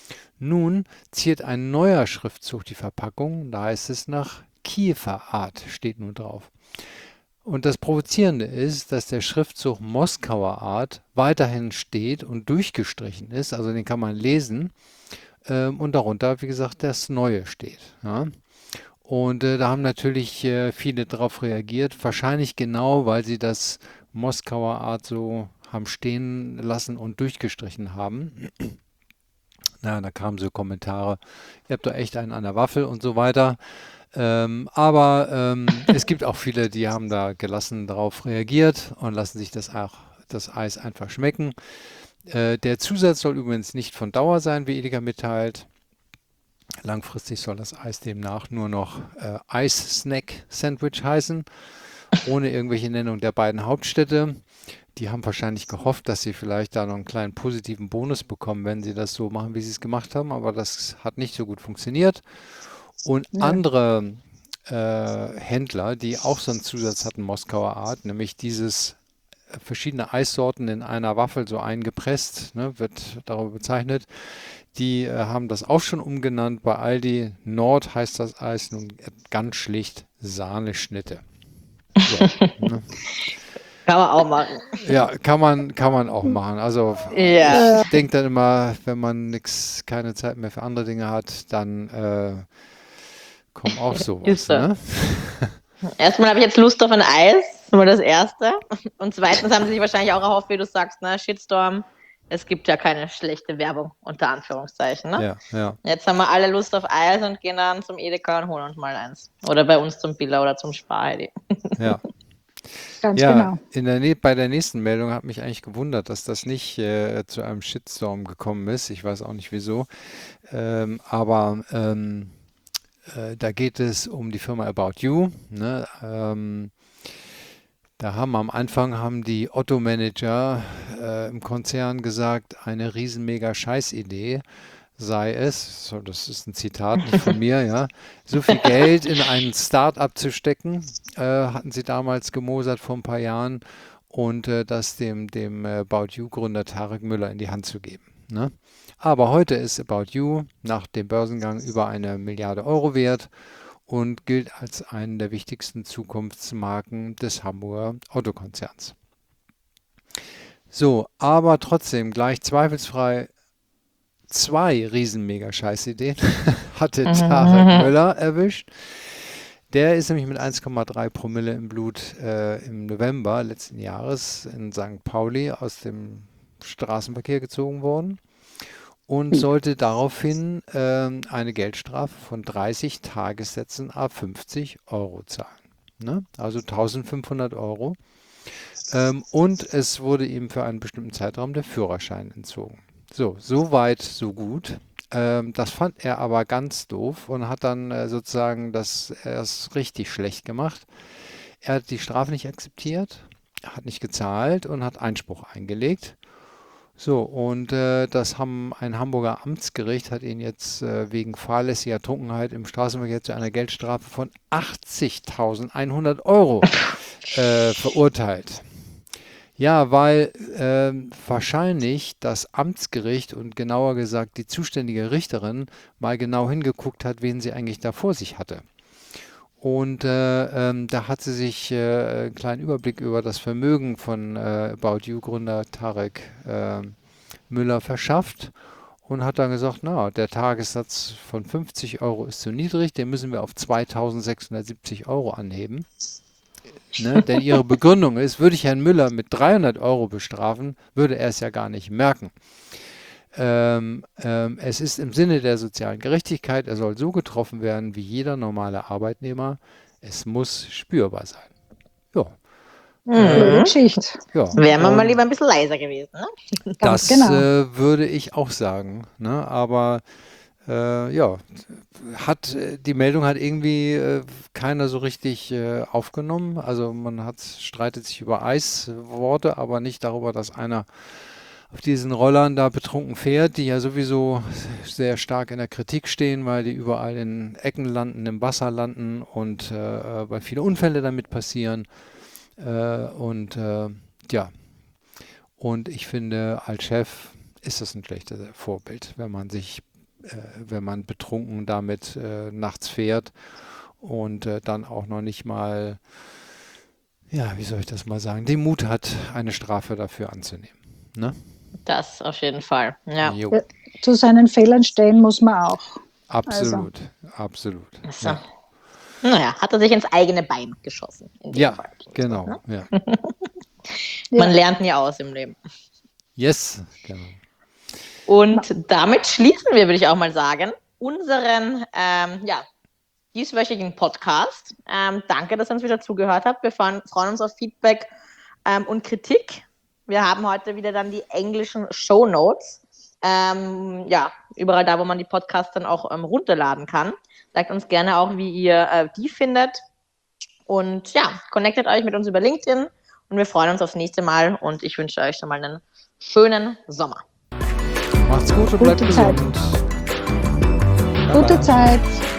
Nun ziert ein neuer Schriftzug die Verpackung, da heißt es nach Kiewer Art, steht nun drauf. Und das Provozierende ist, dass der Schriftzug Moskauer Art weiterhin steht und durchgestrichen ist, also den kann man lesen, ähm, und darunter, wie gesagt, das Neue steht. Ja. Und äh, da haben natürlich äh, viele darauf reagiert, wahrscheinlich genau, weil sie das Moskauer Art so haben stehen lassen und durchgestrichen haben. Na, da kamen so Kommentare, ihr habt doch echt einen an der Waffel und so weiter. Ähm, aber ähm, es gibt auch viele, die haben da gelassen darauf reagiert und lassen sich das, auch, das Eis einfach schmecken. Äh, der Zusatz soll übrigens nicht von Dauer sein, wie Edeka mitteilt. Langfristig soll das Eis demnach nur noch äh, Eis-Snack-Sandwich heißen, ohne irgendwelche Nennung der beiden Hauptstädte. Die haben wahrscheinlich gehofft, dass sie vielleicht da noch einen kleinen positiven Bonus bekommen, wenn sie das so machen, wie sie es gemacht haben. Aber das hat nicht so gut funktioniert. Und Ja. andere äh, Händler, die auch so einen Zusatz hatten, Moskauer Art, nämlich dieses äh, verschiedene Eissorten in einer Waffel so eingepresst, ne, wird darüber bezeichnet, die äh, haben das auch schon umgenannt. Bei Aldi Nord heißt das Eis nun ganz schlicht Sahneschnitte. So, ne? Kann man auch machen. Ja, kann man, kann man auch machen. Also Ja. ich denke dann immer, wenn man nix, keine Zeit mehr für andere Dinge hat, dann äh, kommt auch sowas. Ist so. Ne? Erstmal habe ich jetzt Lust auf ein Eis, nur das Erste. Und zweitens haben sie sich wahrscheinlich auch erhofft, wie du sagst, ne, Shitstorm. Es gibt ja keine schlechte Werbung, unter Anführungszeichen. Ne? Ja, ja. Jetzt haben wir alle Lust auf Eis und gehen dann zum Edeka und holen uns mal eins. Oder bei uns zum Billa oder zum Spar. Ja. Ganz Ja, genau. in der, Nä- bei der nächsten Meldung hat mich eigentlich gewundert, dass das nicht äh, zu einem Shitstorm gekommen ist. Ich weiß auch nicht wieso. Ähm, aber ähm, äh, da geht es um die Firma About You. Ne? Ähm, da haben am Anfang haben die Otto-Manager äh, im Konzern gesagt, eine riesen mega Scheißidee sei es, so, das ist ein Zitat, nicht von mir, ja, so viel Geld in ein Start-up zu stecken, äh, hatten sie damals gemosert vor ein paar Jahren und äh, das dem, dem äh, About You-Gründer Tarek Müller in die Hand zu geben. Ne? Aber heute ist About You nach dem Börsengang über eine Milliarde Euro wert und gilt als eine der wichtigsten Zukunftsmarken des Hamburger Autokonzerns. So, aber trotzdem gleich zweifelsfrei zwei riesen mega Scheißideen hatte Tarek Müller erwischt. Der ist nämlich mit eins Komma drei Promille im Blut äh, im November letzten Jahres in Sankt Pauli aus dem Straßenverkehr gezogen worden und sollte daraufhin äh, eine Geldstrafe von dreißig Tagessätzen à fünfzig Euro zahlen. Ne? Also eintausendfünfhundert Euro. Ähm, und es wurde ihm für einen bestimmten Zeitraum der Führerschein entzogen. So, so weit, so gut. Ähm, das fand er aber ganz doof und hat dann äh, sozusagen das erst richtig schlecht gemacht. Er hat die Strafe nicht akzeptiert, hat nicht gezahlt und hat Einspruch eingelegt. So, und äh, das haben ein Hamburger Amtsgericht hat ihn jetzt äh, wegen fahrlässiger Trunkenheit im Straßenverkehr zu einer Geldstrafe von achtzigtausendeinhundert Euro äh, verurteilt. Ja, weil ähm, wahrscheinlich das Amtsgericht und genauer gesagt die zuständige Richterin mal genau hingeguckt hat, wen sie eigentlich da vor sich hatte. Und äh, ähm, da hat sie sich äh, einen kleinen Überblick über das Vermögen von äh, About You-Gründer Tarek äh, Müller verschafft und hat dann gesagt, na, der Tagessatz von fünfzig Euro ist zu niedrig, den müssen wir auf zweitausendsechshundertsiebzig Euro anheben. Ne? Denn ihre Begründung ist, würde ich Herrn Müller mit dreihundert Euro bestrafen, würde er es ja gar nicht merken. Ähm, ähm, es ist im Sinne der sozialen Gerechtigkeit, er soll so getroffen werden wie jeder normale Arbeitnehmer. Es muss spürbar sein. Ja. Blöde Mhm. Geschichte. Ja. Wären wir mal Und lieber ein bisschen leiser gewesen, ne? Ganz das genau. äh, würde ich auch sagen. Ne? Aber äh, ja, hat äh, die Meldung hat irgendwie äh, keiner so richtig äh, aufgenommen. Also man hat, streitet sich über Eisworte, aber nicht darüber, dass einer auf diesen Rollern da betrunken fährt, die ja sowieso sehr stark in der Kritik stehen, weil die überall in Ecken landen, im Wasser landen und äh, weil viele Unfälle damit passieren. Äh, und äh, ja, und ich finde, als Chef ist das ein schlechtes Vorbild, wenn man sich, äh, wenn man betrunken damit äh, nachts fährt und äh, dann auch noch nicht mal, ja, wie soll ich das mal sagen, den Mut hat, eine Strafe dafür anzunehmen. Ne? Das auf jeden Fall. Ja. Jo, Ja, zu seinen Fehlern stehen muss man auch. absolut, absolut. So. Ja, Naja, hat er sich ins eigene Bein geschossen. In dem ja Fall. genau. Ne? Ja. Man Ja. lernt nie aus im Leben. Yes, genau. Und damit schließen wir, würde ich auch mal sagen, unseren ähm, ja, dieswöchigen Podcast. Ähm, danke, dass ihr uns wieder zugehört habt. Wir freuen, freuen uns auf Feedback ähm, und Kritik. Wir haben heute wieder dann die englischen Shownotes. Ähm, ja, überall da, wo man die Podcasts dann auch ähm, runterladen kann. Sagt uns gerne auch, wie ihr äh, die findet. Und ja, connectet euch mit uns über LinkedIn. Und wir freuen uns aufs nächste Mal. Und ich wünsche euch schon mal einen schönen Sommer. Macht's gut und bleibt Gute Zeit. gesund. Gute Bye-bye. Zeit.